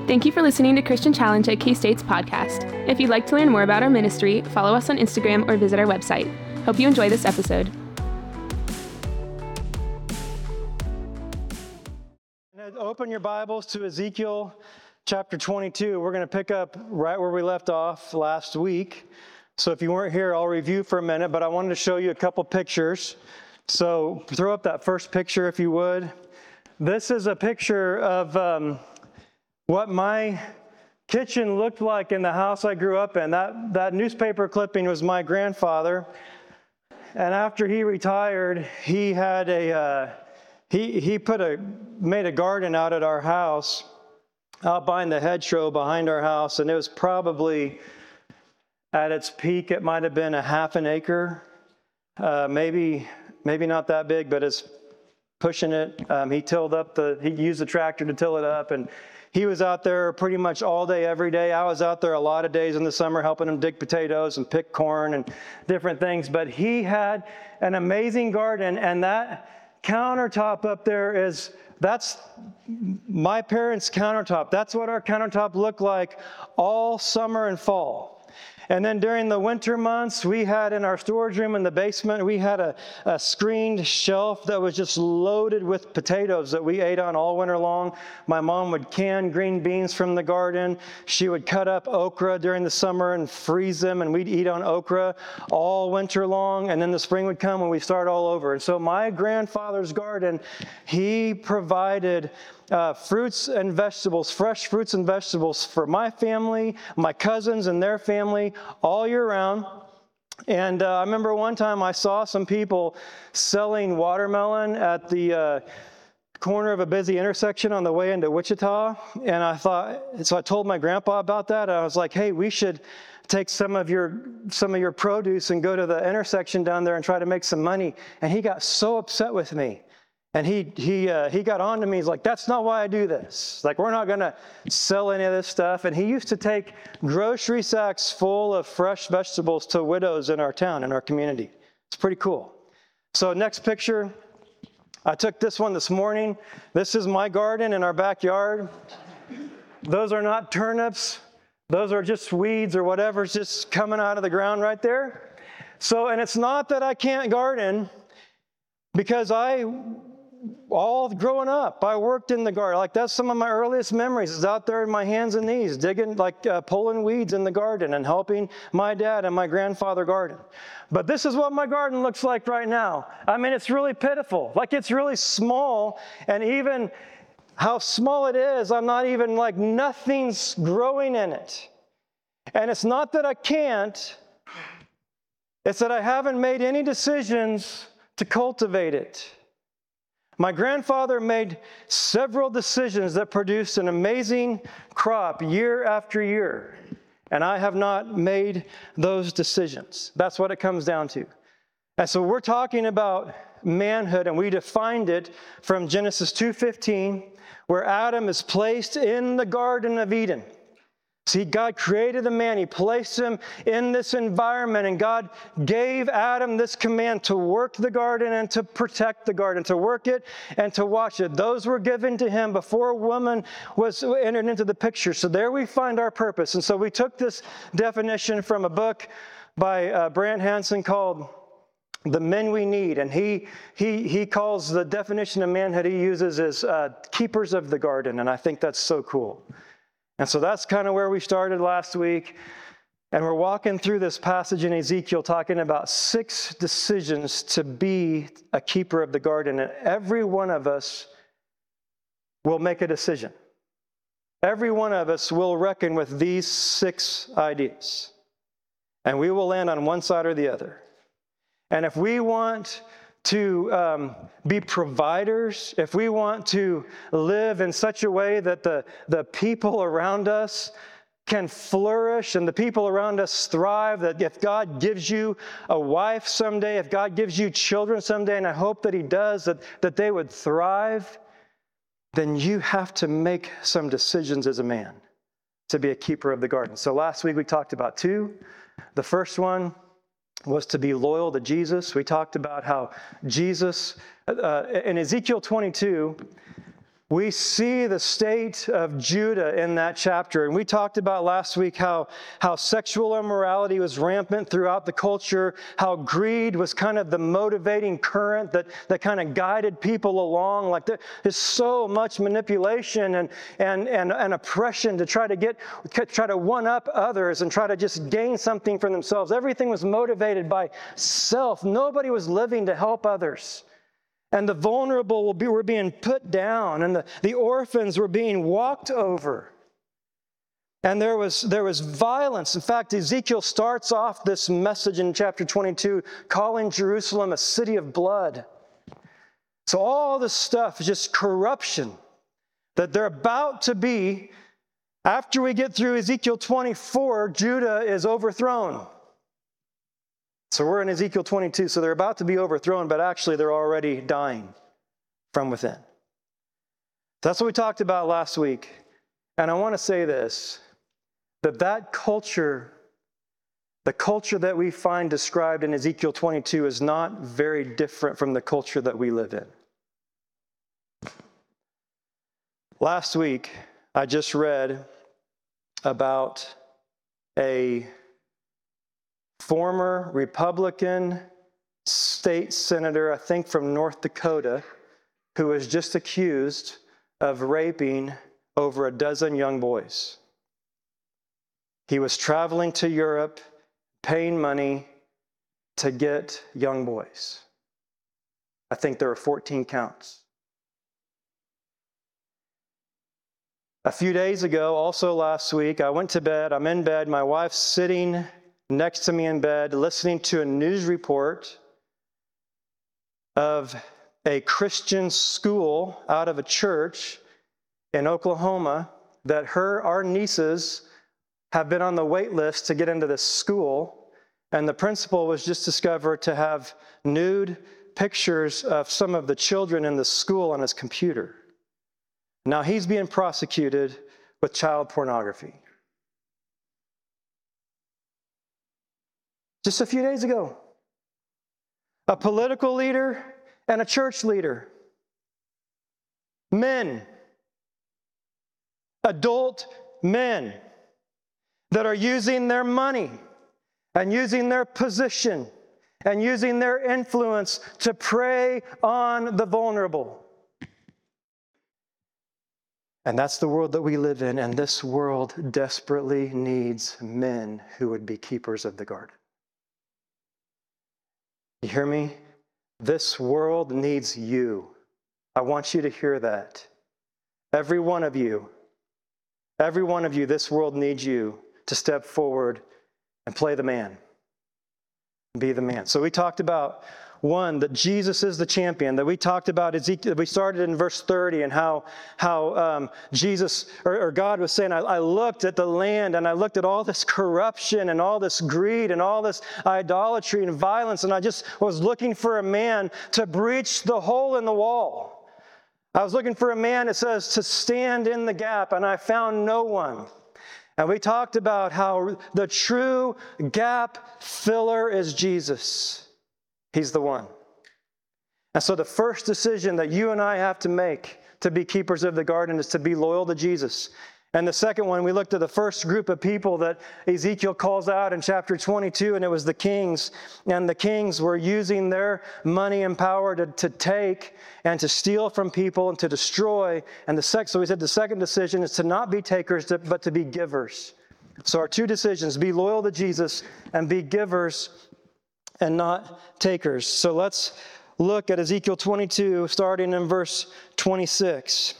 Thank you for listening to Christian Challenge at K-State's podcast. If you'd like to learn more about our ministry, follow us on Instagram or visit our website. Hope you enjoy this episode. Open your Bibles to Ezekiel chapter 22. We're going to pick up right where we left off last week. So if you weren't here, I'll review for a minute, but I wanted to show you a couple pictures. So throw up that first picture if you would. This is a picture of what my kitchen looked like in the house I grew up in. That newspaper clipping was my grandfather. And after he retired, he had made a garden out at our house, out behind the hedgerow behind our house, and it was probably at its peak, it might have been a half an acre, maybe not that big, but it's pushing it. He used the tractor to till it up, and he was out there pretty much all day, every day. I was out there a lot of days in the summer helping him dig potatoes and pick corn and different things. But he had an amazing garden, and that countertop up there that's my parents' countertop. That's what our countertop looked like all summer and fall. And then during the winter months, we had in our storage room in the basement, we had a screened shelf that was just loaded with potatoes that we ate on all winter long. My mom would can green beans from the garden. She would cut up okra during the summer and freeze them, and we'd eat on okra all winter long. And then the spring would come and we start all over. And so my grandfather's garden, he provided fruits and vegetables, fresh fruits and vegetables for my family, my cousins and their family all year round. And I remember one time I saw some people selling watermelon at the corner of a busy intersection on the way into Wichita. And so I told my grandpa about that. I was like, hey, we should take some of your produce and go to the intersection down there and try to make some money. And he got so upset with me. And he got on to me. He's like, that's not why I do this. Like, we're not going to sell any of this stuff. And he used to take grocery sacks full of fresh vegetables to widows in our town, in our community. It's pretty cool. So next picture, I took this one this morning. This is my garden in our backyard. Those are not turnips. Those are just weeds or whatever's just coming out of the ground right there. So, and it's not that I can't garden, because all growing up, I worked in the garden. Like, that's some of my earliest memories, is out there in my hands and knees, digging, pulling weeds in the garden and helping my dad and my grandfather garden. But this is what my garden looks like right now. I mean, it's really pitiful. Like, it's really small, and even how small it is, I'm not even, nothing's growing in it. And it's not that I can't, it's that I haven't made any decisions to cultivate it. My grandfather made several decisions that produced an amazing crop year after year, and I have not made those decisions. That's what it comes down to. And so we're talking about manhood, and we defined it from Genesis 2:15, where Adam is placed in the Garden of Eden. See, God created the man. He placed him in this environment, and God gave Adam this command to work the garden and to protect the garden, to work it and to watch it. Those were given to him before a woman was entered into the picture. So there we find our purpose. And so we took this definition from a book by Brant Hansen called The Men We Need. And he calls the definition of manhood he uses as keepers of the garden. And I think that's so cool. And so that's kind of where we started last week. And we're walking through this passage in Ezekiel talking about 6 decisions to be a keeper of the garden. And every one of us will make a decision. Every one of us will reckon with these 6 ideas. And we will land on one side or the other. And if we want to be providers, if we want to live in such a way that the people around us can flourish and the people around us thrive, that if God gives you a wife someday, if God gives you children someday, and I hope that He does, that they would thrive, then you have to make some decisions as a man to be a keeper of the garden. So last week we talked about 2. The first one was to be loyal to Jesus. We talked about how Jesus, in Ezekiel 22, we see the state of Judah in that chapter. And we talked about last week how sexual immorality was rampant throughout the culture, how greed was kind of the motivating current that kind of guided people along. Like there's so much manipulation and oppression to try to one up others and try to just gain something for themselves. Everything was motivated by self. Nobody was living to help others. And the vulnerable were being put down, and the orphans were being walked over. And there was violence. In fact, Ezekiel starts off this message in chapter 22 calling Jerusalem a city of blood. So all this stuff is just corruption that they're about to be. After we get through Ezekiel 24, Judah is overthrown. So we're in Ezekiel 22, so they're about to be overthrown, but actually they're already dying from within. That's what we talked about last week. And I want to say this, that culture, the culture that we find described in Ezekiel 22 is not very different from the culture that we live in. Last week, I just read about a former Republican state senator, I think from North Dakota, who was just accused of raping over a dozen young boys. He was traveling to Europe, paying money to get young boys. I think there were 14 counts. A few days ago, also last week, I went to bed. I'm in bed. My wife's sitting next to me in bed, listening to a news report of a Christian school out of a church in Oklahoma that our nieces have been on the wait list to get into this school. And the principal was just discovered to have nude pictures of some of the children in the school on his computer. Now he's being prosecuted with child pornography. Just a few days ago, a political leader and a church leader, men, adult men that are using their money and using their position and using their influence to prey on the vulnerable. And that's the world that we live in, and this world desperately needs men who would be keepers of the garden. You hear me? This world needs you. I want you to hear that. Every one of you, this world needs you to step forward and play the man. Be the man. So we talked about, one, that Jesus is the champion. That we talked about Ezekiel. We started in verse 30 and how Jesus or God was saying, I looked at the land and I looked at all this corruption and all this greed and all this idolatry and violence, and I just was looking for a man to breach the hole in the wall. I was looking for a man, it says, to stand in the gap, and I found no one. And we talked about how the true gap filler is Jesus. He's the one. And so the first decision that you and I have to make to be keepers of the garden is to be loyal to Jesus. And the second one, we looked at the first group of people that Ezekiel calls out in chapter 22, and it was the kings. And the kings were using their money and power to take and to steal from people and to destroy. And so we said the second decision is to not be takers, but to be givers. So our two decisions, be loyal to Jesus and be givers and not takers. So let's look at Ezekiel 22, starting in verse 26.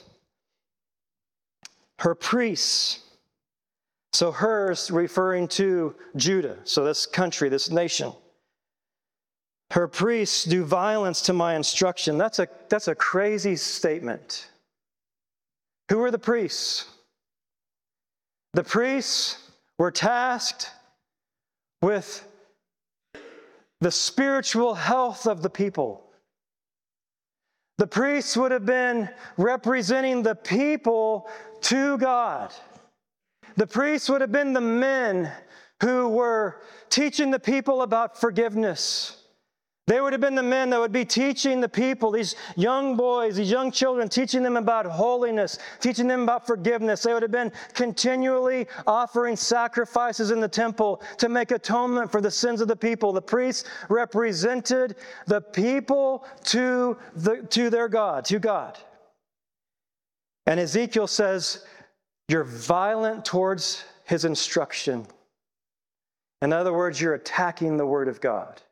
Her priests, so hers referring to Judah, so this country, this nation. Her priests do violence to my instruction. That's a crazy statement. Who are the priests? The priests were tasked with the spiritual health of the people. The priests would have been representing the people to God. The priests would have been the men who were teaching the people about forgiveness. They would have been the men that would be teaching the people, these young boys, these young children, teaching them about holiness, teaching them about forgiveness. They would have been continually offering sacrifices in the temple to make atonement for the sins of the people. The priests represented the people to their God, to God. And Ezekiel says, you're violent towards his instruction. In other words, you're attacking the word of God.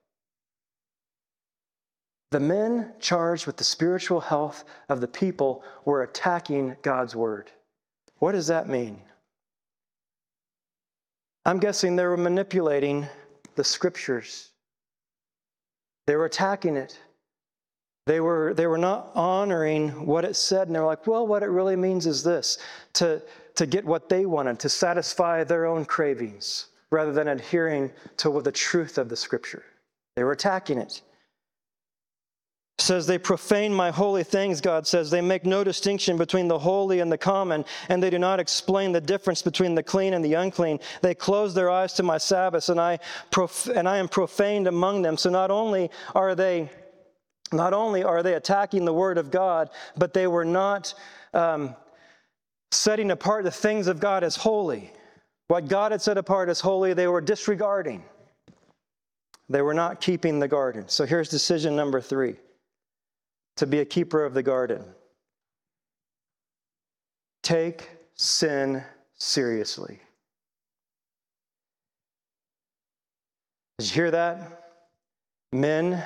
The men charged with the spiritual health of the people were attacking God's word. What does that mean? I'm guessing they were manipulating the scriptures. They were attacking it. They were not honoring what it said, and they were like, well, what it really means is this, to get what they wanted, to satisfy their own cravings, rather than adhering to the truth of the scripture. They were attacking it. It says they profane my holy things, God says. They make no distinction between the holy and the common, and they do not explain the difference between the clean and the unclean. They close their eyes to my Sabbaths, and I am profaned among them. So not only are they attacking the word of God, but they were not setting apart the things of God as holy. What God had set apart as holy, they were disregarding. They were not keeping the garden. So here's decision number 3. To be a keeper of the garden. Take sin seriously. Did you hear that? Men,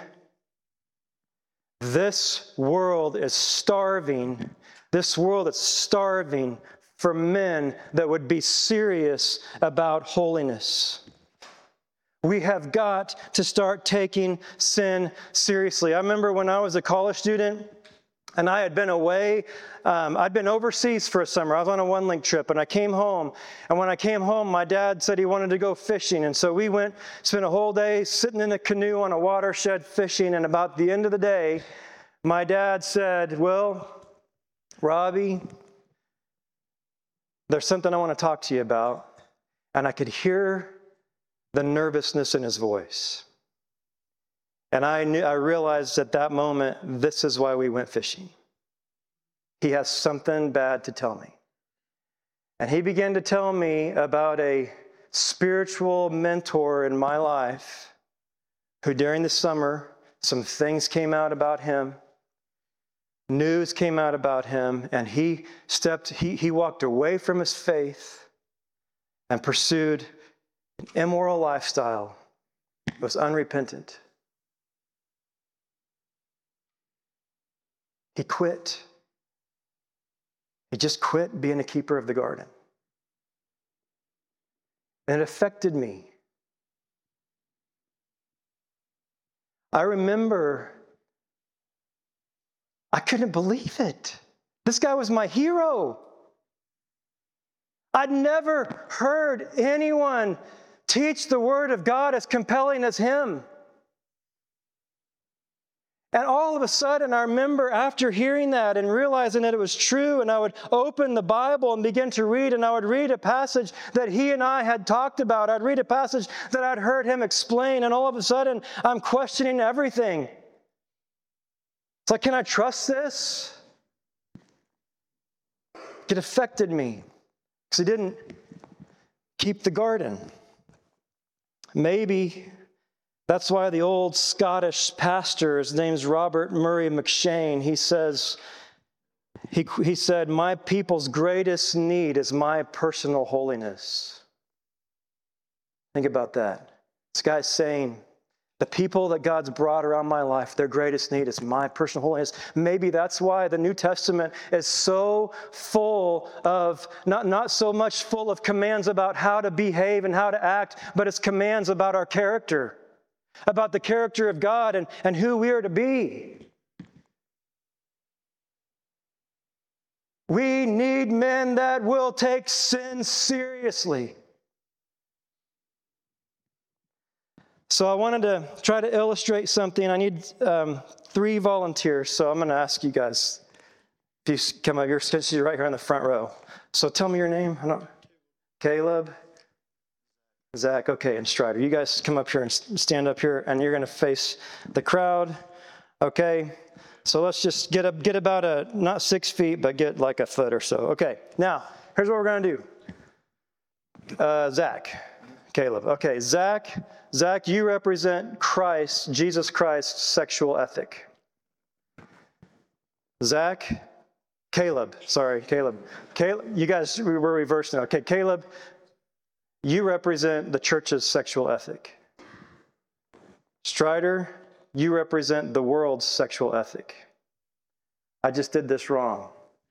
this world is starving. This world is starving for men that would be serious about holiness. We have got to start taking sin seriously. I remember when I was a college student and I had been away. I'd been overseas for a summer. I was on a one-link trip, and I came home. And when I came home, my dad said he wanted to go fishing. And so we went, spent a whole day sitting in a canoe on a watershed fishing. And about the end of the day, my dad said, well, Robbie, there's something I want to talk to you about. And I could hear the nervousness in his voice. And I realized at that moment, this is why we went fishing. He has something bad to tell me. And he began to tell me about a spiritual mentor in my life who during the summer, some things came out about him. News came out about him, and he walked away from his faith and pursued an immoral lifestyle. Was unrepentant. He quit. He just quit being a keeper of the garden. And it affected me. I remember, I couldn't believe it. This guy was my hero. I'd never heard anyone teach the Word of God as compelling as him. And all of a sudden, I remember after hearing that and realizing that it was true, and I would open the Bible and begin to read, and I would read a passage that he and I had talked about. I'd read a passage that I'd heard him explain, and all of a sudden, I'm questioning everything. It's like, can I trust this? It affected me because he didn't keep the garden. Maybe that's why the old Scottish pastor, his name's Robert Murray McCheyne, he said, my people's greatest need is my personal holiness. Think about that. This guy's saying, the people that God's brought around my life, their greatest need is my personal holiness. Maybe that's why the New Testament is so full of, not so much full of commands about how to behave and how to act, but it's commands about our character, about the character of God and who we are to be. We need men that will take sin seriously. So I wanted to try to illustrate something. I need 3 volunteers, so I'm going to ask you guys. If you come up, you're right here on the front row. So tell me your name. Caleb. Zach, okay, and Strider. You guys come up here and stand up here, and you're going to face the crowd. Okay, so let's just get about not 6 feet, but get like a foot or so. Okay, now, here's what we're going to do. Zach, Caleb. Okay, Zach, you represent Christ, Jesus Christ's sexual ethic. Zach, Caleb, you guys were reversed now. Okay, Caleb, you represent the church's sexual ethic. Strider, you represent the world's sexual ethic. I just did this wrong.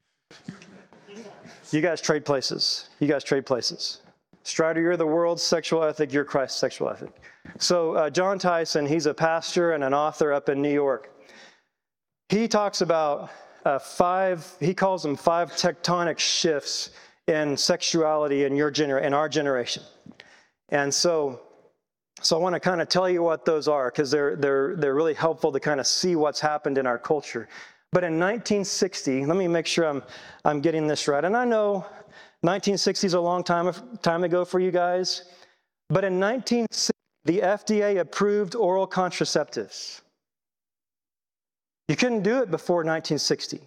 You guys trade places. Strider, you're the world's sexual ethic, you're Christ's sexual ethic. So John Tyson, he's a pastor and an author up in New York. He talks about he calls them 5 tectonic shifts in sexuality in our generation. And so I want to kind of tell you what those are, because they're really helpful to kind of see what's happened in our culture. But in 1960, let me make sure I'm getting this right. And I know 1960 is a long time ago for you guys. But in 1960, the FDA approved oral contraceptives. You couldn't do it before 1960.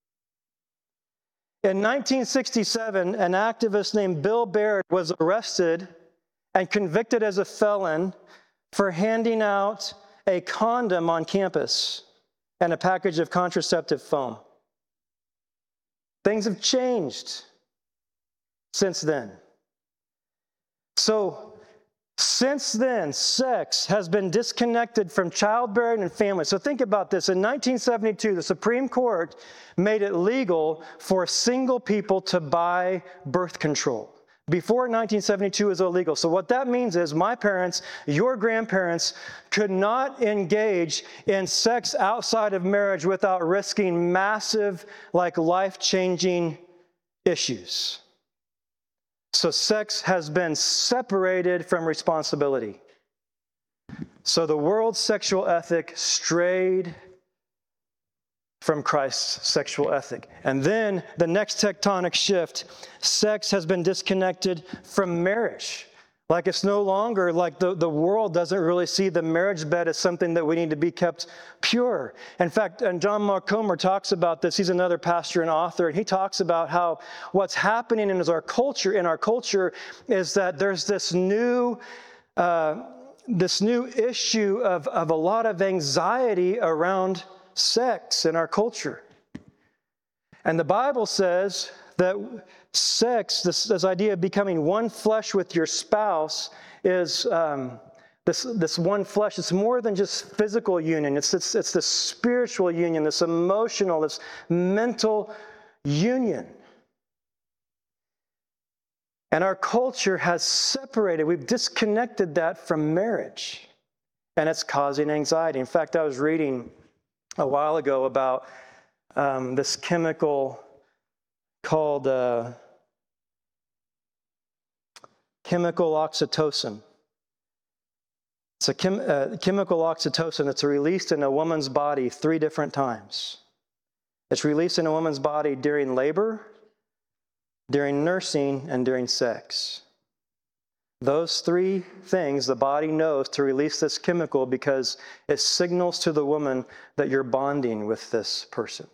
In 1967, an activist named Bill Baird was arrested and convicted as a felon for handing out a condom on campus and a package of contraceptive foam. Things have changed since then. So, since then, sex has been disconnected from childbearing and family. So think about this. In 1972, the Supreme Court made it legal for single people to buy birth control. Before 1972, it was illegal. So what that means is my parents, your grandparents, could not engage in sex outside of marriage without risking massive, life-changing issues. So sex has been separated from responsibility. So the world's sexual ethic strayed from Christ's sexual ethic. And then the next tectonic shift, sex has been disconnected from marriage. It's no longer the world doesn't really see the marriage bed as something that we need to be kept pure. In fact, and John Mark Comer talks about this. He's another pastor and author, and he talks about how what's happening in our culture is that there's this new issue of a lot of anxiety around sex in our culture. And the Bible says that sex, this idea of becoming one flesh with your spouse, is this one flesh. It's more than just physical union. It's this spiritual union, this emotional, this mental union. And our culture has separated. We've disconnected that from marriage, and it's causing anxiety. In fact, I was reading a while ago about this chemical called chemical oxytocin. It's a chemical oxytocin that's released in a woman's body 3 different times. It's released in a woman's body during labor, during nursing, and during sex. Those 3 things the body knows to release this chemical because it signals to the woman that you're bonding with this person.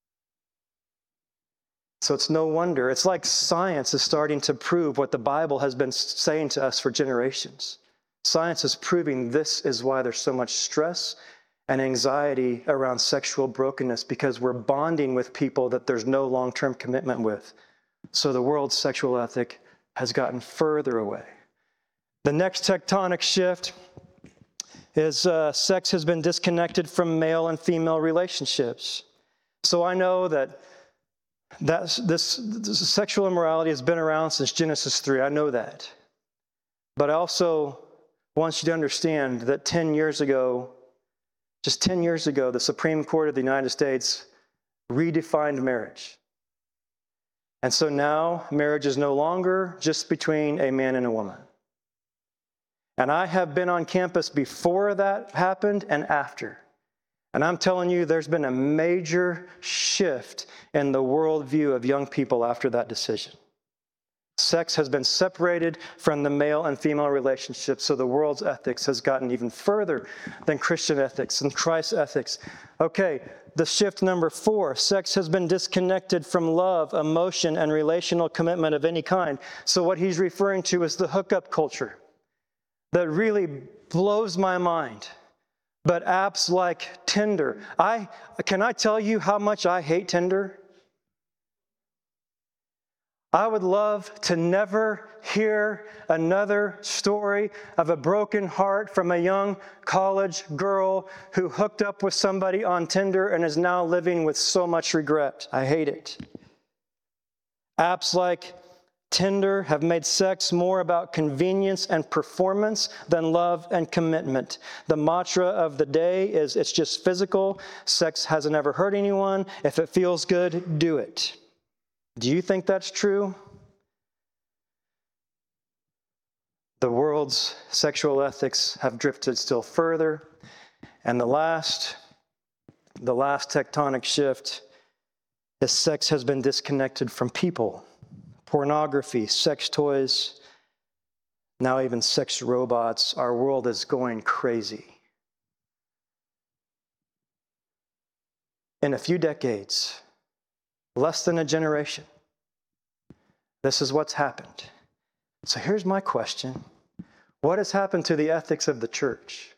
So it's no wonder. It's like science is starting to prove what the Bible has been saying to us for generations. Science is proving this is why there's so much stress and anxiety around sexual brokenness, because we're bonding with people that there's no long-term commitment with. So the world's sexual ethic has gotten further away. The next tectonic shift is sex has been disconnected from male and female relationships. So I know that this sexual immorality has been around since Genesis 3. I know that. But I also want you to understand that 10 years ago, just 10 years ago, the Supreme Court of the United States redefined marriage. And so now marriage is no longer just between a man and a woman. And I have been on campus before that happened and after. And I'm telling you, there's been a major shift in the worldview of young people after that decision. Sex has been separated from the male and female relationship, so the world's ethics has gotten even further than Christian ethics and Christ's ethics. Okay, the shift number 4, sex has been disconnected from love, emotion, and relational commitment of any kind. So what he's referring to is the hookup culture that really blows my mind. But apps like Tinder, can I tell you how much I hate Tinder? I would love to never hear another story of a broken heart from a young college girl who hooked up with somebody on Tinder and is now living with so much regret. I hate it. Apps like Tinder have made sex more about convenience and performance than love and commitment. The mantra of the day is it's just physical. Sex hasn't ever hurt anyone. If it feels good, do it. Do you think that's true? The world's sexual ethics have drifted still further. And the last tectonic shift is sex has been disconnected from people. Pornography, sex toys, now even sex robots. Our world is going crazy. In a few decades, less than a generation, this is what's happened. So here's my question. What has happened to the ethics of the church?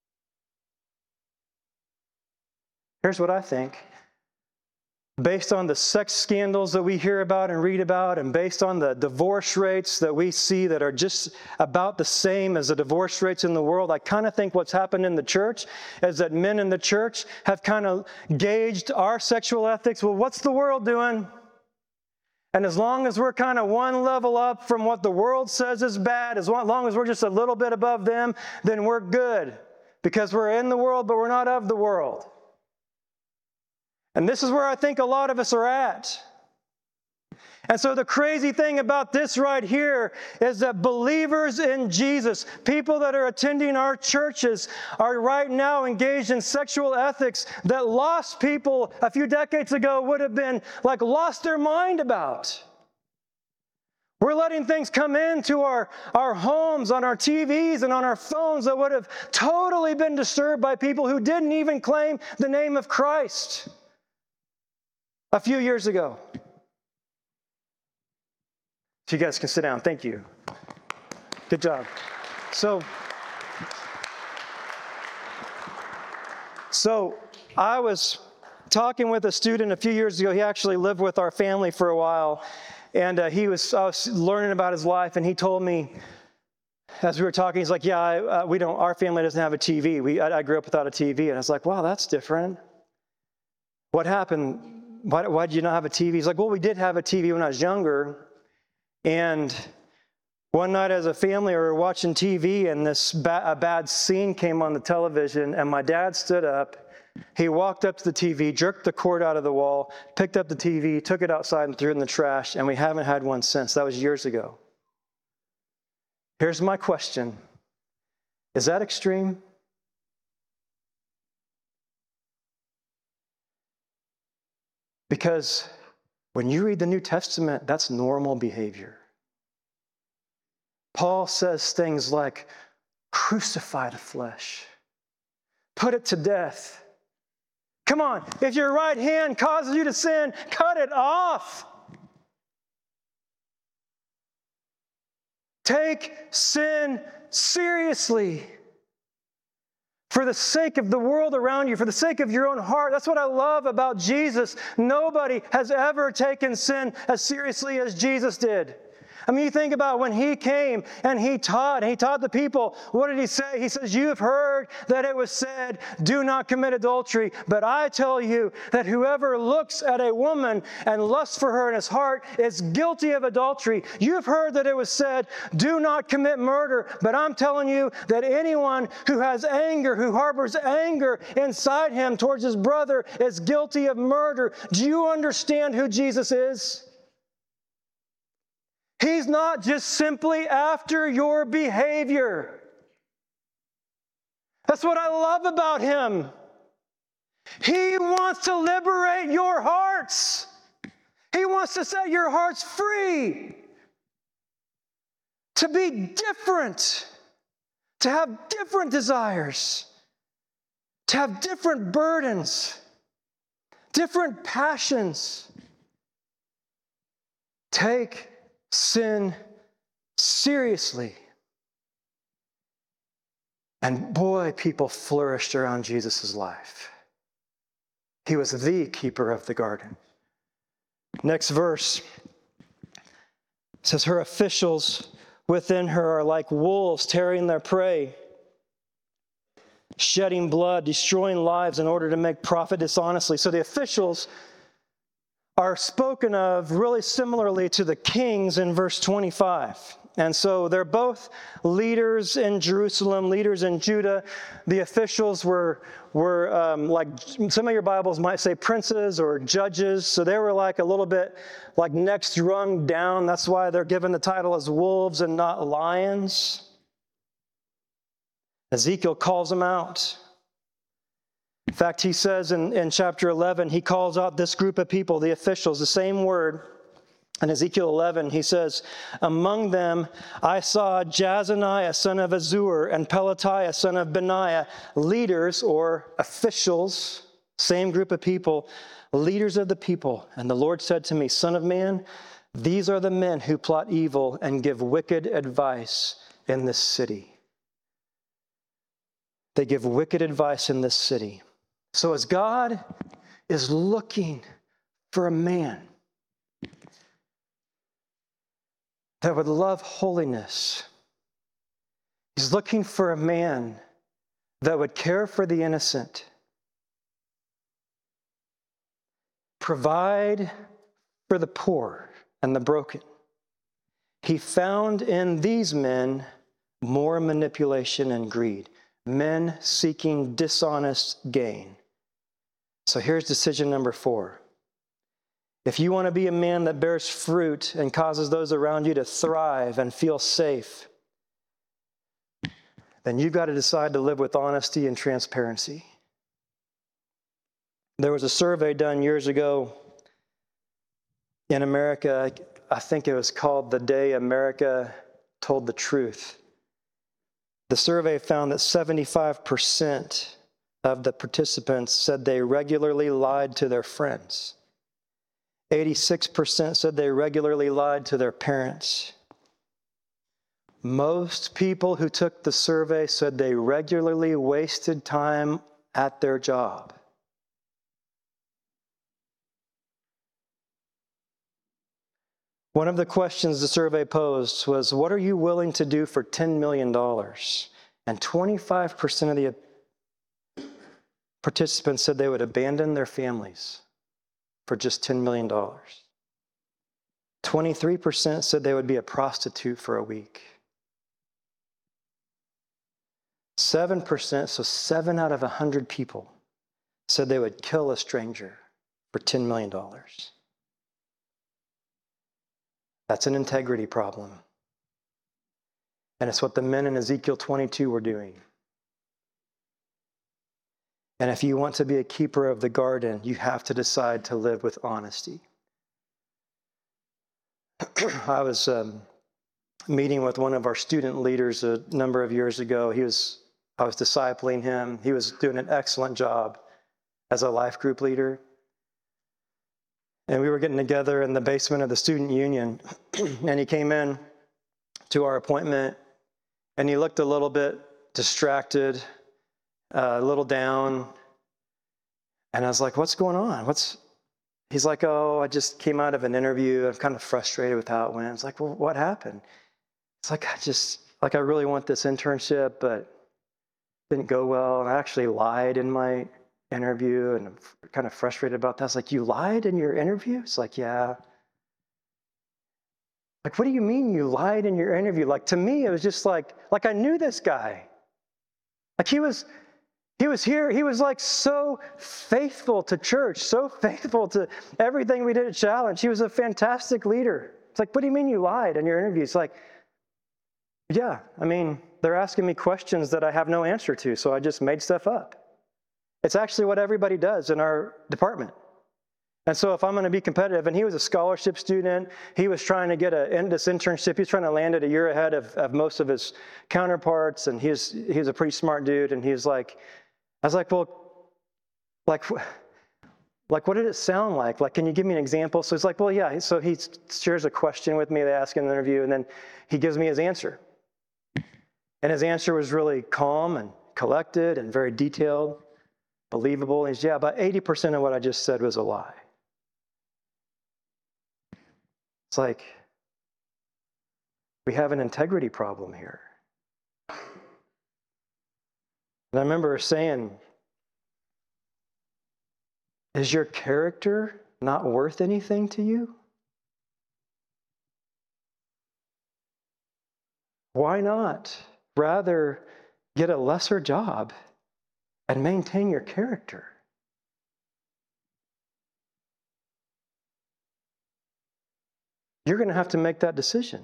Here's what I think. Based on the sex scandals that we hear about and read about, and based on the divorce rates that we see that are just about the same as the divorce rates in the world, I kind of think what's happened in the church is that men in the church have kind of gauged our sexual ethics. Well, what's the world doing? And as long as we're kind of one level up from what the world says is bad, as long as we're just a little bit above them, then we're good. Because we're in the world, but we're not of the world. And this is where I think a lot of us are at. And so the crazy thing about this right here is that believers in Jesus, people that are attending our churches, are right now engaged in sexual ethics that lost people a few decades ago would have been like lost their mind about. We're letting things come into our homes, on our TVs, and on our phones that would have totally been disturbed by people who didn't even claim the name of Christ a few years ago. So you guys can sit down. Thank you. Good job. So I was talking with a student a few years ago. He actually lived with our family for a while. And I was learning about his life, and he told me, as we were talking, he's like, yeah, our family doesn't have a TV. I grew up without a TV. And I was like, wow, that's different. What happened? Why did you not have a TV? He's like, well, we did have a TV when I was younger. And one night as a family, we were watching TV, and a bad scene came on the television, and my dad stood up. He walked up to the TV, jerked the cord out of the wall, picked up the TV, took it outside and threw it in the trash, and we haven't had one since. That was years ago. Here's my question. Is that extreme? Because when you read the New Testament, that's normal behavior. Paul says things like, crucify the flesh. Put it to death. Come on, if your right hand causes you to sin, cut it off. Take sin seriously. For the sake of the world around you, for the sake of your own heart. That's what I love about Jesus. Nobody has ever taken sin as seriously as Jesus did. I mean, you think about when he came and he taught the people. What did he say? He says, you have heard that it was said, do not commit adultery. But I tell you that whoever looks at a woman and lusts for her in his heart is guilty of adultery. You've heard that it was said, do not commit murder. But I'm telling you that anyone who has anger, who harbors anger inside him towards his brother is guilty of murder. Do you understand who Jesus is? He's not just simply after your behavior. That's what I love about him. He wants to liberate your hearts. He wants to set your hearts free. to be different, to have different desires, to have different burdens, different passions. Take sin seriously. And boy, people flourished around Jesus' life. He was the keeper of the garden. Next verse says, her officials within her are like wolves tearing their prey, shedding blood, destroying lives in order to make profit dishonestly. So the officials are spoken of really similarly to the kings in verse 25. And so they're both leaders in Jerusalem, leaders in Judah. The officials were like, some of your Bibles might say princes or judges. So they were like a little bit like next rung down. That's why they're given the title as wolves and not lions. Ezekiel calls them out. In fact, he says in chapter 11, he calls out this group of people, the officials, the same word. In Ezekiel 11, he says, among them I saw Jazaniah, son of Azur, and Pelatiah, son of Benaiah, leaders or officials, same group of people, leaders of the people. And the Lord said to me, Son of man, these are the men who plot evil and give wicked advice in this city. They give wicked advice in this city. So as God is looking for a man that would love holiness, He's looking for a man that would care for the innocent, provide for the poor and the broken. He found in these men more manipulation and greed, men seeking dishonest gain. So here's decision number 4. If you want to be a man that bears fruit and causes those around you to thrive and feel safe, then you've got to decide to live with honesty and transparency. There was a survey done years ago in America. I think it was called The Day America Told the Truth. The survey found that 75% of the participants said they regularly lied to their friends. 86% said they regularly lied to their parents. Most people who took the survey said they regularly wasted time at their job. One of the questions the survey posed was, what are you willing to do for $10 million? And 25% of the participants said they would abandon their families for just $10 million. 23% said they would be a prostitute for a week. 7%, so 7 out of 100 people, said they would kill a stranger for $10 million. That's an integrity problem. And it's what the men in Ezekiel 22 were doing. And if you want to be a keeper of the garden, you have to decide to live with honesty. I was meeting with one of our student leaders a number of years ago. I was discipling him. He was doing an excellent job as a life group leader. And we were getting together in the basement of the student union. And he came in to our appointment, and he looked a little bit distracted, a little down. And I was like, what's going on? He's like, oh, I just came out of an interview. I'm kind of frustrated with how it went. I was like, well, what happened? It's like, I really want this internship, but it didn't go well. And I actually lied in my interview, and I'm kind of frustrated about that. I was like, you lied in your interview? It's like, yeah. Like, what do you mean you lied in your interview? Like, to me, it was just like I knew this guy. Like, he was here. He was like so faithful to church, so faithful to everything we did at Challenge. He was a fantastic leader. It's like, what do you mean you lied in your interview? It's like, yeah, I mean, they're asking me questions that I have no answer to, so I just made stuff up. It's actually what everybody does in our department. And so if I'm going to be competitive, and he was a scholarship student, he was trying to get this internship. He was trying to land it a year ahead of most of his counterparts, and he was a pretty smart dude. And he was like, I was like, well, like what did it sound like? Like, can you give me an example? So he's like, well, yeah. So he shares a question with me. They ask in an interview, and then he gives me his answer. And his answer was really calm and collected and very detailed, believable. And he's, yeah, about 80% of what I just said was a lie. It's like, we have an integrity problem here. And I remember saying, is your character not worth anything to you? Why not rather get a lesser job and maintain your character? You're going to have to make that decision.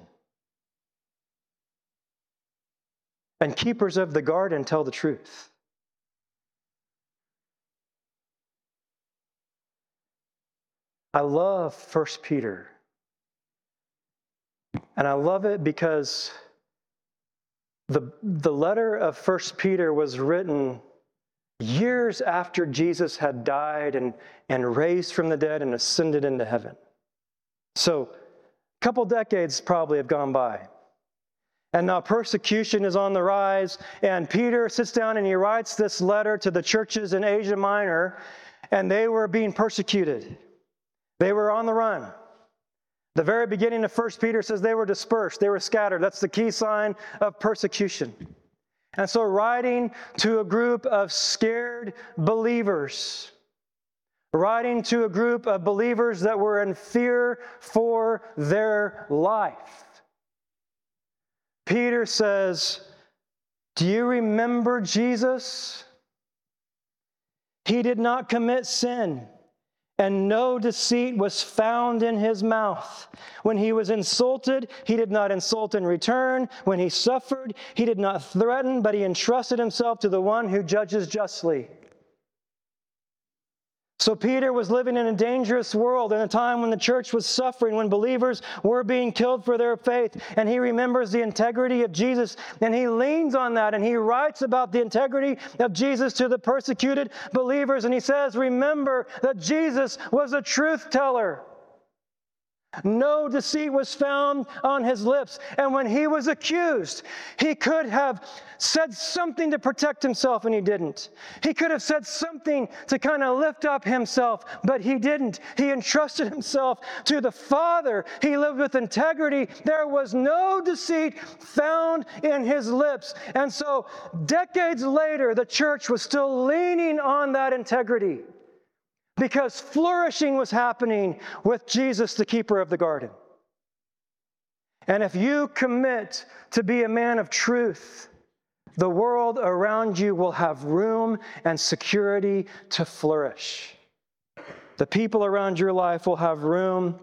And keepers of the garden tell the truth. I love 1 Peter. And I love it because the letter of 1 Peter was written years after Jesus had died and raised from the dead and ascended into heaven. So a couple decades probably have gone by. And now persecution is on the rise, and Peter sits down and he writes this letter to the churches in Asia Minor, and they were being persecuted. They were on the run. The very beginning of 1 Peter says they were dispersed, they were scattered. That's the key sign of persecution. And so writing to a group of scared believers, writing to a group of believers that were in fear for their life, Peter says, do you remember Jesus? He did not commit sin, and no deceit was found in his mouth. When he was insulted, he did not insult in return. When he suffered, he did not threaten, but he entrusted himself to the one who judges justly. So Peter was living in a dangerous world in a time when the church was suffering, when believers were being killed for their faith, and he remembers the integrity of Jesus, and he leans on that, and he writes about the integrity of Jesus to the persecuted believers, and he says, remember that Jesus was a truth teller. No deceit was found on his lips. And when he was accused, he could have said something to protect himself, and he didn't. He could have said something to kind of lift up himself, but he didn't. He entrusted himself to the Father. He lived with integrity. There was no deceit found in his lips. And so decades later, the church was still leaning on that integrity, because flourishing was happening with Jesus, the keeper of the garden. And if you commit to be a man of truth, the world around you will have room and security to flourish. The people around your life will have room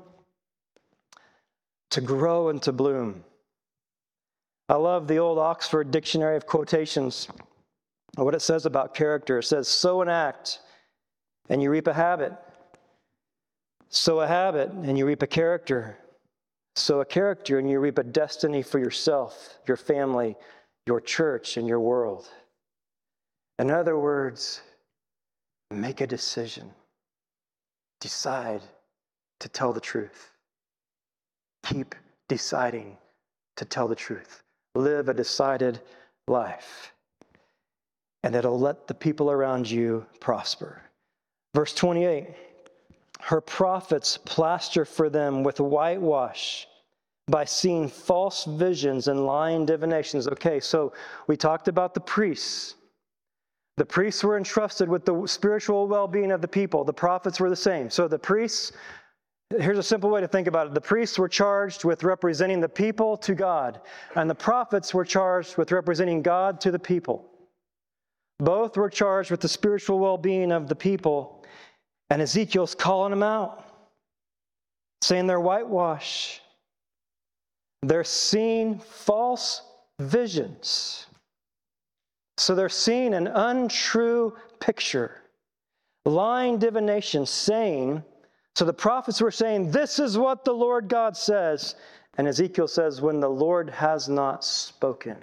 to grow and to bloom. I love the old Oxford Dictionary of Quotations, what it says about character. It says, sow an act, and you reap a habit. Sow a habit, and you reap a character. Sow a character, and you reap a destiny for yourself, your family, your church, and your world. In other words, make a decision. Decide to tell the truth. Keep deciding to tell the truth. Live a decided life. And it'll let the people around you prosper. Verse 28, her prophets plaster for them with whitewash by seeing false visions and lying divinations. Okay, so we talked about the priests. The priests were entrusted with the spiritual well-being of the people. The prophets were the same. So the priests, here's a simple way to think about it. The priests were charged with representing the people to God, and the prophets were charged with representing God to the people. Both were charged with the spiritual well-being of the people. And Ezekiel's calling them out, saying they're whitewash. They're seeing false visions. So they're seeing an untrue picture. Lying divination, saying So the prophets were saying, this is what the Lord God says. And Ezekiel says, when the Lord has not spoken.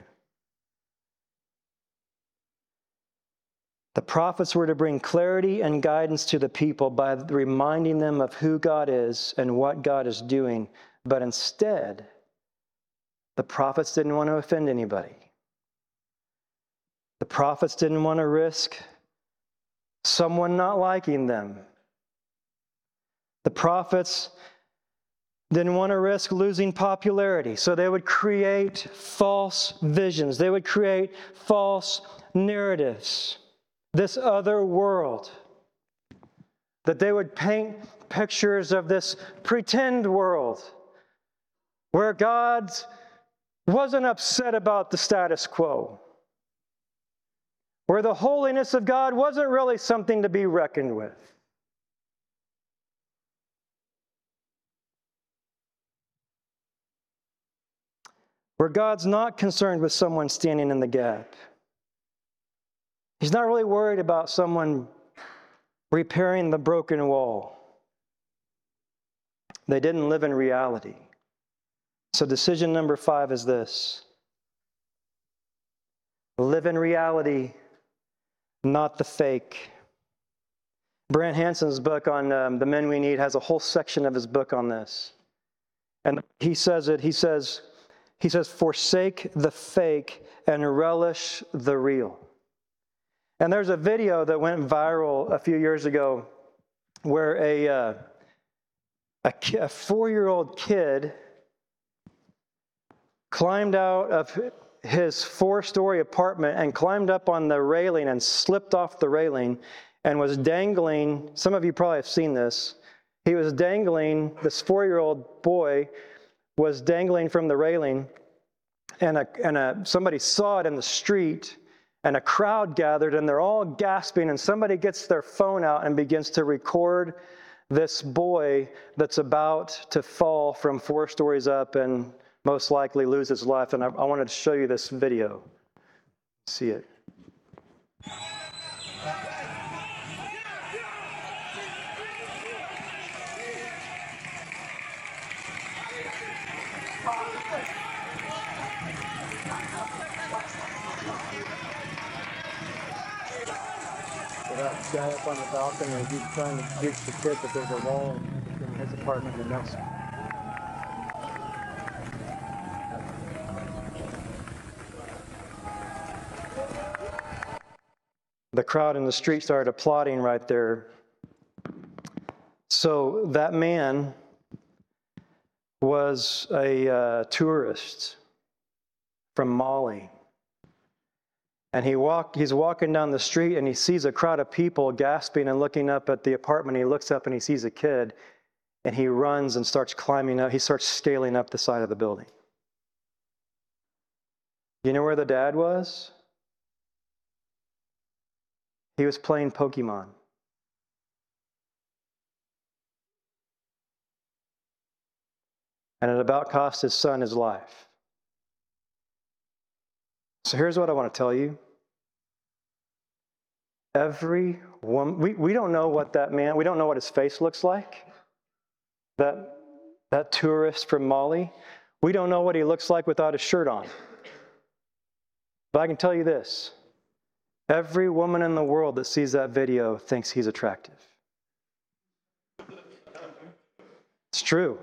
The prophets were to bring clarity and guidance to the people by reminding them of who God is and what God is doing. But instead, the prophets didn't want to offend anybody. The prophets didn't want to risk someone not liking them. The prophets didn't want to risk losing popularity, so they would create false visions. They would create false narratives. This other world. That they would paint pictures of this pretend world where God wasn't upset about the status quo. Where the holiness of God wasn't really something to be reckoned with. Where God's not concerned with someone standing in the gap. He's not really worried about someone repairing the broken wall. They didn't live in reality. So decision number 5 is this. Live in reality, not the fake. Brant Hansen's book on The Men We Need has a whole section of his book on this. And he says, forsake the fake and relish the real. And there's a video that went viral a few years ago where a 4-year-old kid climbed out of his 4-story apartment and climbed up on the railing and slipped off the railing and was dangling. Some of you probably have seen this. He was dangling, this 4-year-old boy was dangling from the railing, and somebody saw it in the street, and a crowd gathered, and they're all gasping, and somebody gets their phone out and begins to record this boy that's about to fall from 4 stories up and most likely lose his life. And I wanted to show you this video. See it. That guy up on the balcony, and he's trying to reach the kid, but there's a wall between his apartment and the next one. The crowd in the street started applauding right there. So that man was a tourist from Mali. And he's walking down the street, and he sees a crowd of people gasping and looking up at the apartment. He looks up and he sees a kid, and he runs and starts climbing up. He starts scaling up the side of the building. You know where the dad was? He was playing Pokemon. And it about cost his son his life. So here's what I want to tell you. Every woman, we don't know what that man, we don't know what his face looks like. That tourist from Mali, we don't know what he looks like without his shirt on. But I can tell you this. Every woman in the world that sees that video thinks he's attractive. It's true.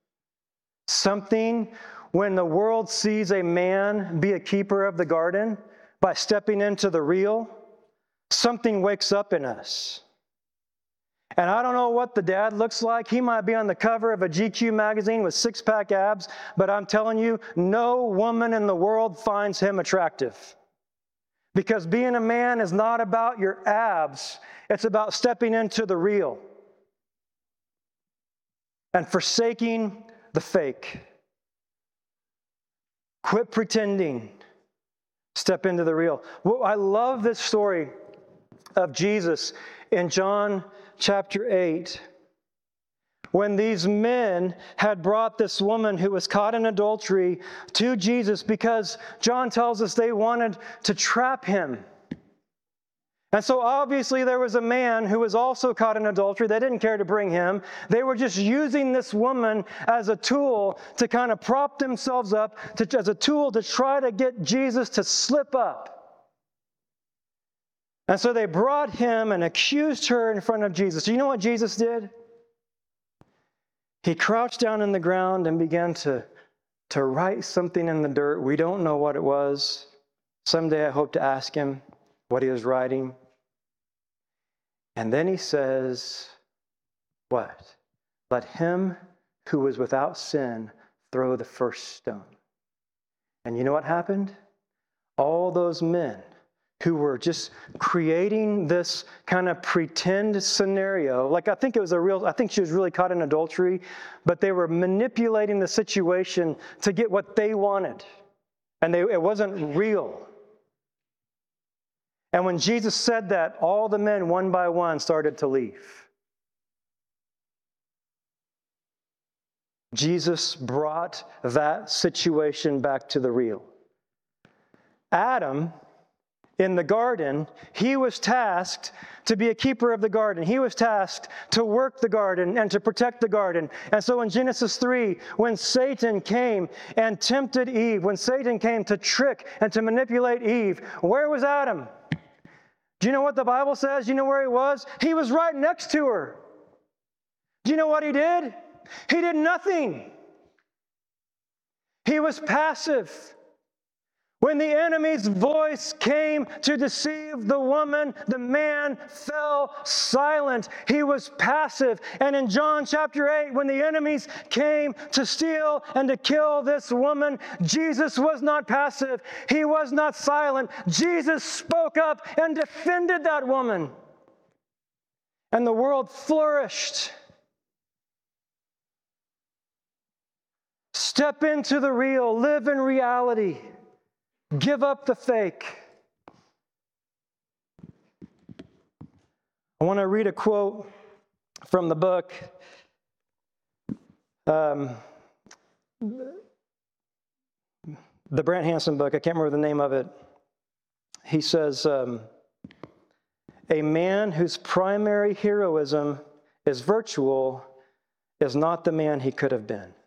When the world sees a man be a keeper of the garden by stepping into the real, something wakes up in us. And I don't know what the dad looks like. He might be on the cover of a GQ magazine with 6-pack abs, but I'm telling you, no woman in the world finds him attractive. Because being a man is not about your abs. It's about stepping into the real and forsaking the fake. Quit pretending. Step into the real. Well, I love this story of Jesus in John chapter 8. When these men had brought this woman who was caught in adultery to Jesus, because John tells us they wanted to trap him. And so obviously there was a man who was also caught in adultery. They didn't care to bring him. They were just using this woman as a tool to kind of prop themselves up, as a tool to try to get Jesus to slip up. And so they brought him and accused her in front of Jesus. Do you know what Jesus did? He crouched down in the ground and began to write something in the dirt. We don't know what it was. Someday I hope to ask him what he was writing. And then he says, what? Let him who was without sin throw the first stone. And you know what happened? All those men who were just creating this kind of pretend scenario, like I think she was really caught in adultery, but they were manipulating the situation to get what they wanted. And it wasn't real. And when Jesus said that, all the men, one by one, started to leave. Jesus brought that situation back to the real. Adam, in the garden, he was tasked to be a keeper of the garden. He was tasked to work the garden and to protect the garden. And so in Genesis 3, when Satan came and tempted Eve, when Satan came to trick and to manipulate Eve, where was Adam? Do you know what the Bible says? Do you know where he was? He was right next to her. Do you know what he did? He did nothing. He was passive. When the enemy's voice came to deceive the woman, the man fell silent. He was passive. And in John chapter 8, when the enemies came to steal and to kill this woman, Jesus was not passive. He was not silent. Jesus spoke up and defended that woman. And the world flourished. Step into the real. Live in reality. Give up the fake. I want to read a quote from the book. The Brant Hansen book. I can't remember the name of it. He says, a man whose primary heroism is virtual is not the man he could have been.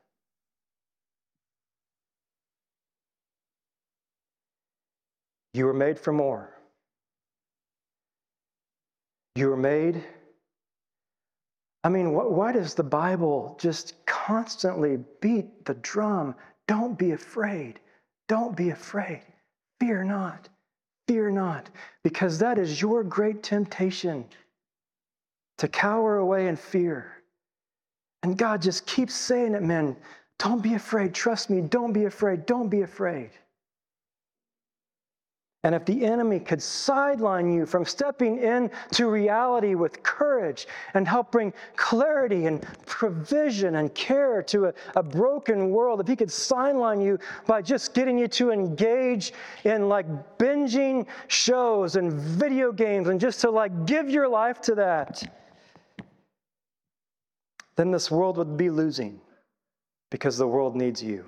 You were made for more. You were made. I mean, why does the Bible just constantly beat the drum? Don't be afraid. Don't be afraid. Fear not. Fear not. Because that is your great temptation, to cower away in fear. And God just keeps saying it, man. Don't be afraid. Trust me. Don't be afraid. Don't be afraid. And if the enemy could sideline you from stepping into reality with courage and help bring clarity and provision and care to a broken world, if he could sideline you by just getting you to engage in like binging shows and video games and just to like give your life to that, then this world would be losing because the world needs you.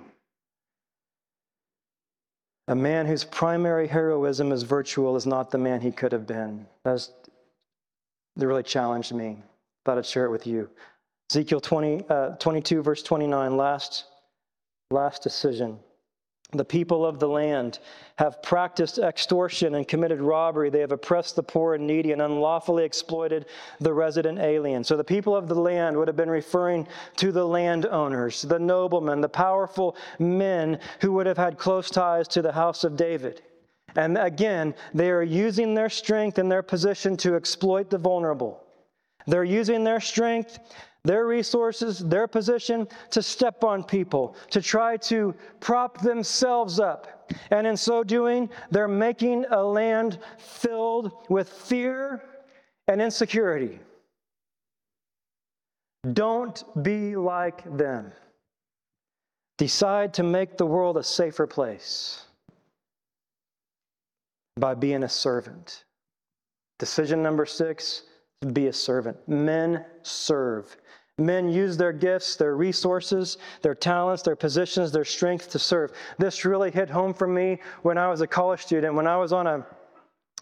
A man whose primary heroism is virtual is not the man he could have been. That really challenged me. Thought I'd share it with you. Ezekiel 22, verse 29, last decision. The people of the land have practiced extortion and committed robbery. They have oppressed the poor and needy and unlawfully exploited the resident alien. So the people of the land would have been referring to the landowners, the noblemen, the powerful men who would have had close ties to the house of David. And again, they are using their strength and their position to exploit the vulnerable. They're using their strength, their resources, their position to step on people, to try to prop themselves up. And in so doing, they're making a land filled with fear and insecurity. Don't be like them. Decide to make the world a safer place by being a servant. Decision number 6, be a servant. Men serve. Men use their gifts, their resources, their talents, their positions, their strength to serve. This really hit home for me when I was a college student. When I was on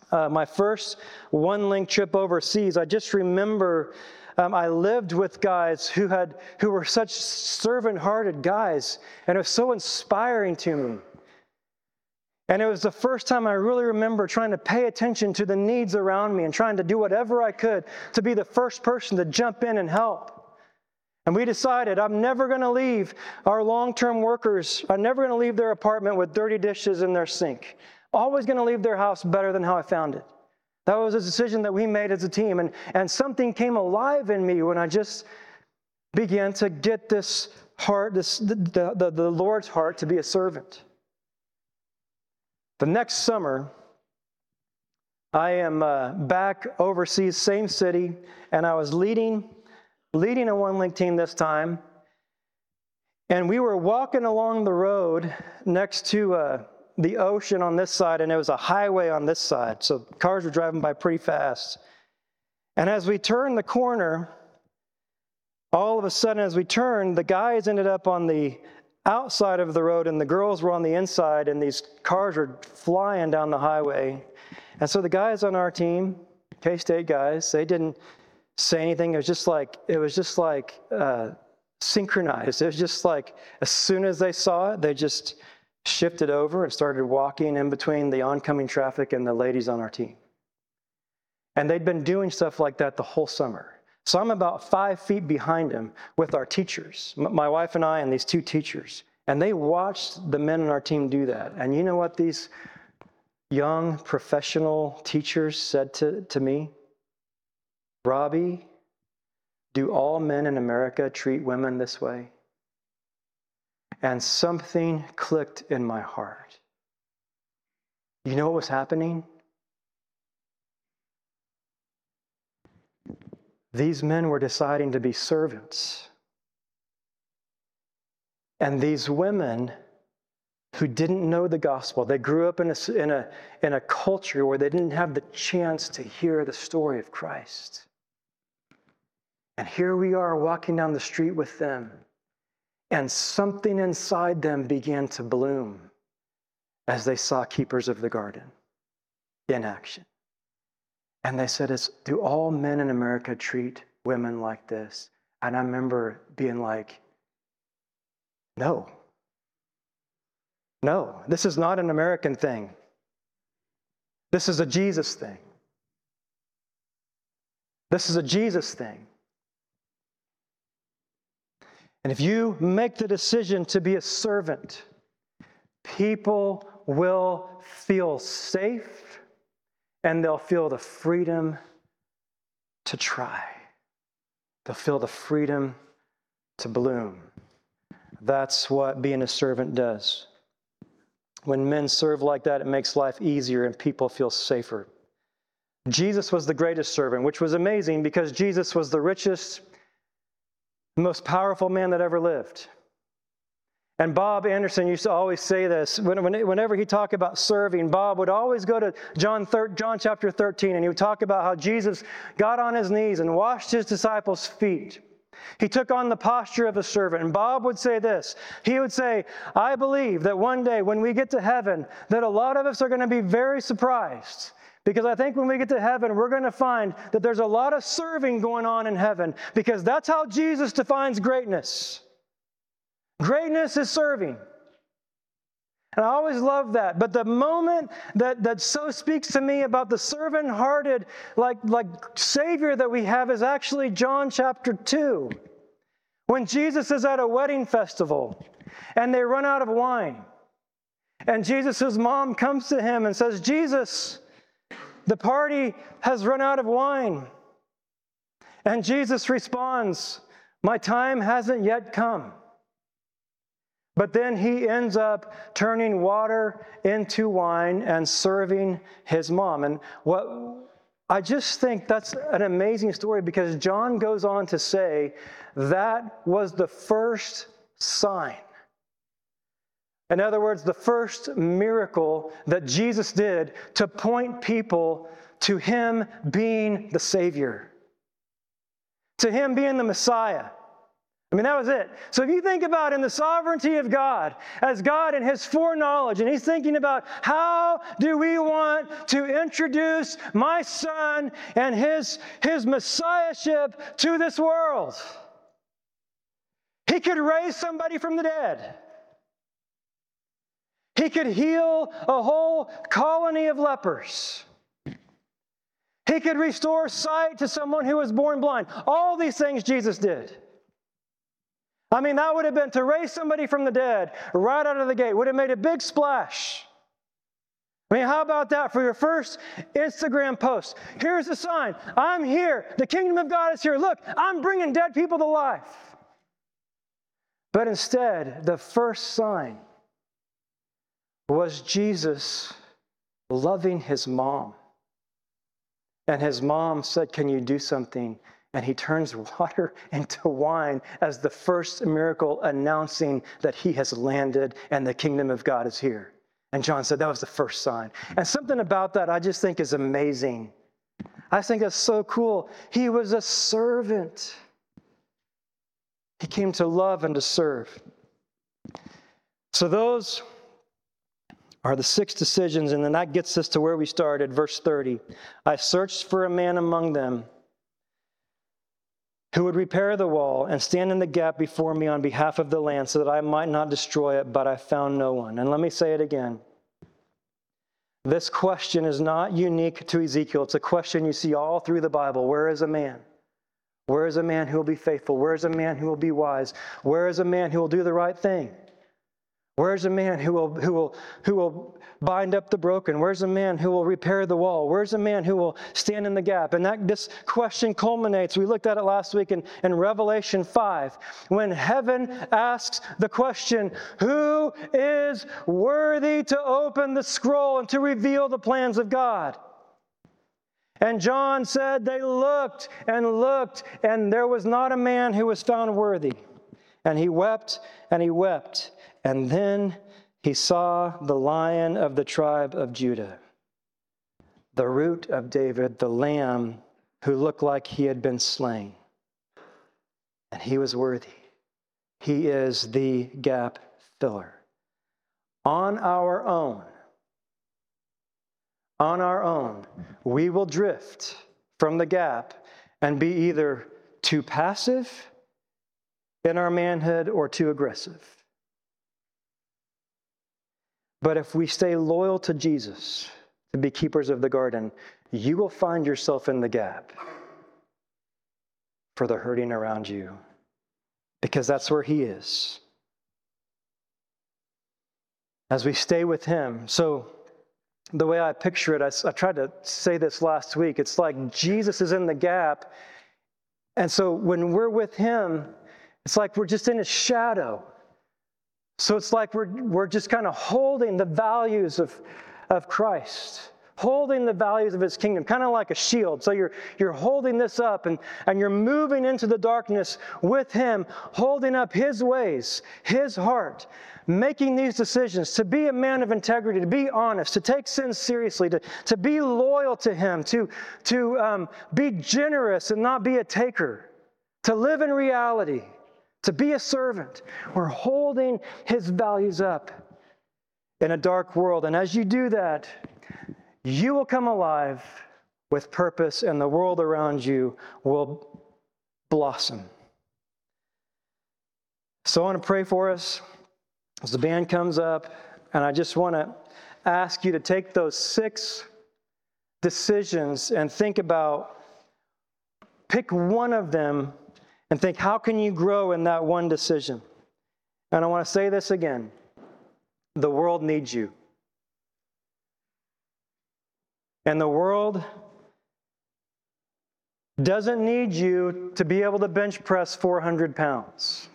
My first one-link trip overseas, I just remember I lived with guys who were such servant-hearted guys, and it was so inspiring to me. And it was the first time I really remember trying to pay attention to the needs around me and trying to do whatever I could to be the first person to jump in and help. And we decided I'm never going to leave our long-term workers. I'm never going to leave their apartment with dirty dishes in their sink. Always going to leave their house better than how I found it. That was a decision that we made as a team. And something came alive in me when I just began to get this heart, the Lord's heart to be a servant. The next summer, I am back overseas, same city, and I was leading a one-link team this time. And we were walking along the road next to the ocean on this side, and it was a highway on this side. So cars were driving by pretty fast. And as we turned the corner, all of a sudden as we turned, the guys ended up on the outside of the road and the girls were on the inside, and these cars were flying down the highway. And so the guys on our team, K-State guys, they didn't say anything. It was just like synchronized. It was just like as soon as they saw it, they just shifted over and started walking in between the oncoming traffic and the ladies on our team. And they'd been doing stuff like that the whole summer. So I'm about 5 feet behind him with our teachers, my wife and I and these two teachers. And they watched the men on our team do that. And you know what these young professional teachers said to me? Robbie, do all men in America treat women this way? And something clicked in my heart. You know what was happening? These men were deciding to be servants. And these women who didn't know the gospel, they grew up in a culture where they didn't have the chance to hear the story of Christ. And here we are walking down the street with them, and something inside them began to bloom as they saw Keepers of the Garden in action. And they said, do all men in America treat women like this? And I remember being like, no, this is not an American thing. This is a Jesus thing. This is a Jesus thing. And if you make the decision to be a servant, people will feel safe and they'll feel the freedom to try. They'll feel the freedom to bloom. That's what being a servant does. When men serve like that, it makes life easier and people feel safer. Jesus was the greatest servant, which was amazing because Jesus was the richest, most powerful man that ever lived. And Bob Anderson used to always say this. Whenever he talked about serving, Bob would always go to John chapter 13, and he would talk about how Jesus got on his knees and washed his disciples' feet. He took on the posture of a servant. And Bob would say this. He would say, I believe that one day when we get to heaven, that a lot of us are going to be very surprised. Because I think when we get to heaven, we're going to find that there's a lot of serving going on in heaven. Because that's how Jesus defines greatness. Greatness is serving. And I always love that. But the moment that so speaks to me about the servant-hearted, like Savior that we have is actually John chapter 2. When Jesus is at a wedding festival and they run out of wine. And Jesus' mom comes to him and says, Jesus, the party has run out of wine. And Jesus responds, my time hasn't yet come. But then he ends up turning water into wine and serving his mom. And I just think that's an amazing story because John goes on to say that was the first sign. In other words, the first miracle that Jesus did to point people to him being the Savior, to him being the Messiah. I mean, that was it. So if you think about in the sovereignty of God, as God in his foreknowledge, and he's thinking about how do we want to introduce my son and his messiahship to this world? He could raise somebody from the dead. He could heal a whole colony of lepers. He could restore sight to someone who was born blind. All these things Jesus did. I mean, that would have been to raise somebody from the dead right out of the gate. Would have made a big splash. I mean, how about that for your first Instagram post? Here's the sign. I'm here. The kingdom of God is here. Look, I'm bringing dead people to life. But instead, the first sign was Jesus loving his mom. And his mom said, "Can you do something?" And he turns water into wine as the first miracle announcing that he has landed and the kingdom of God is here. And John said that was the first sign. And something about that I just think is amazing. I think that's so cool. He was a servant. He came to love and to serve. So those are the 6 decisions, and then that gets us to where we started, verse 30. I searched for a man among them who would repair the wall and stand in the gap before me on behalf of the land so that I might not destroy it, but I found no one. And let me say it again. This question is not unique to Ezekiel. It's a question you see all through the Bible. Where is a man? Where is a man who will be faithful? Where is a man who will be wise? Where is a man who will do the right thing? Where's a man who will bind up the broken? Where's a man who will repair the wall? Where's a man who will stand in the gap? And this question culminates, we looked at it last week in Revelation 5, when heaven asks the question, who is worthy to open the scroll and to reveal the plans of God? And John said they looked, and there was not a man who was found worthy. And he wept, and he wept. And then he saw the Lion of the tribe of Judah, the Root of David, the Lamb who looked like he had been slain. And he was worthy. He is the gap filler. On our own, we will drift from the gap and be either too passive in our manhood or too aggressive. But if we stay loyal to Jesus, to be keepers of the garden, you will find yourself in the gap for the hurting around you, because that's where he is. As we stay with him. So the way I picture it, I tried to say this last week, it's like Jesus is in the gap, and so when we're with him, it's like we're just in his shadow. So it's like we're just kind of holding the values of Christ, holding the values of his kingdom, kind of like a shield. So you're holding this up and you're moving into the darkness with him, holding up his ways, his heart, making these decisions, to be a man of integrity, to be honest, to take sin seriously, to be loyal to him, to be generous and not be a taker, to live in reality, to be a servant. We're holding his values up in a dark world. And as you do that, you will come alive with purpose, and the world around you will blossom. So I want to pray for us as the band comes up, and I just want to ask you to take those 6 decisions and think about, pick one of them and think, how can you grow in that one decision? And I want to say this again. The world needs you. And the world doesn't need you to be able to bench press 400 pounds.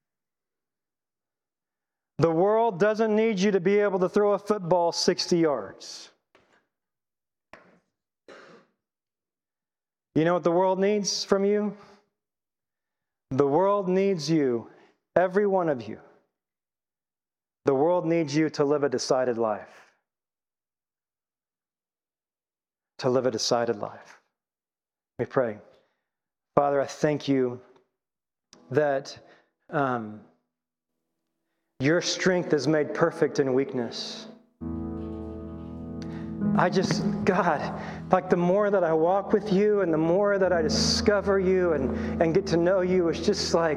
The world doesn't need you to be able to throw a football 60 yards. You know what the world needs from you? The world needs you, every one of you. The world needs you to live a decided life. To live a decided life. Let me pray. Father, I thank you that Your strength is made perfect in weakness. God, like the more that I walk with you and the more that I discover you and get to know you, it's just like,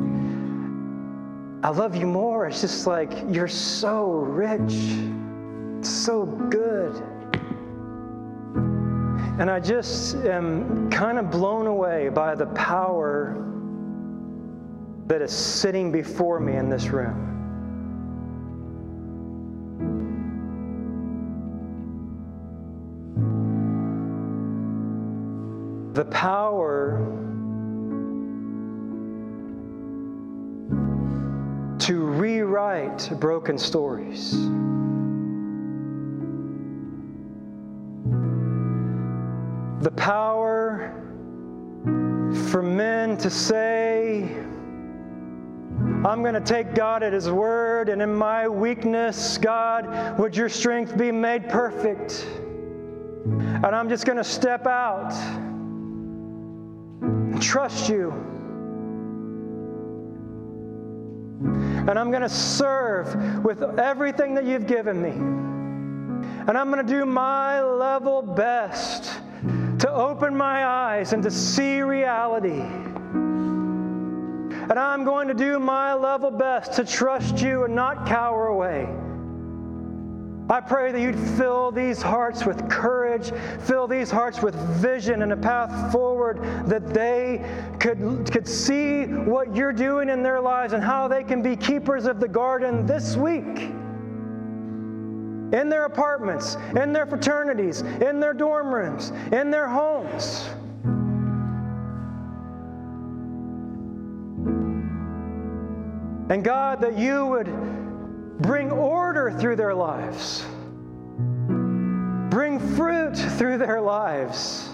I love you more. It's just like, you're so rich, so good. And I just am kind of blown away by the power that is sitting before me in this room. The power to rewrite broken stories. The power for men to say, I'm going to take God at His word, and in my weakness, God, would your strength be made perfect? And I'm just going to step out and trust you. And I'm going to serve with everything that you've given me. And I'm going to do my level best to open my eyes and to see reality. And I'm going to do my level best to trust you and not cower away. I pray that you'd fill these hearts with courage, fill these hearts with vision and a path forward, that they could see what you're doing in their lives and how they can be keepers of the garden this week. In their apartments, in their fraternities, in their dorm rooms, in their homes. And God, that you would bring order through their lives. Bring fruit through their lives.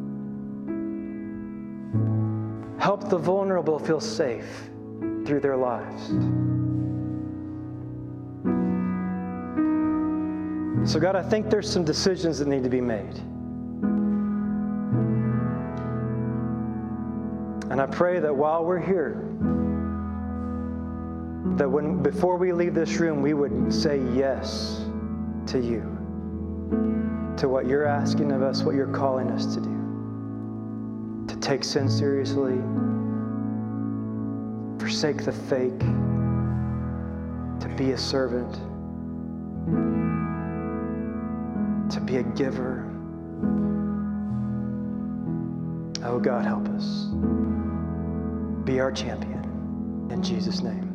Help the vulnerable feel safe through their lives. So God, I think there's some decisions that need to be made. And I pray that while we're here, that before we leave this room, we would say yes to you, to what you're asking of us, what you're calling us to do. To take sin seriously, forsake the fake, to be a servant, to be a giver. Oh God, help us. Be our champion. In Jesus' name.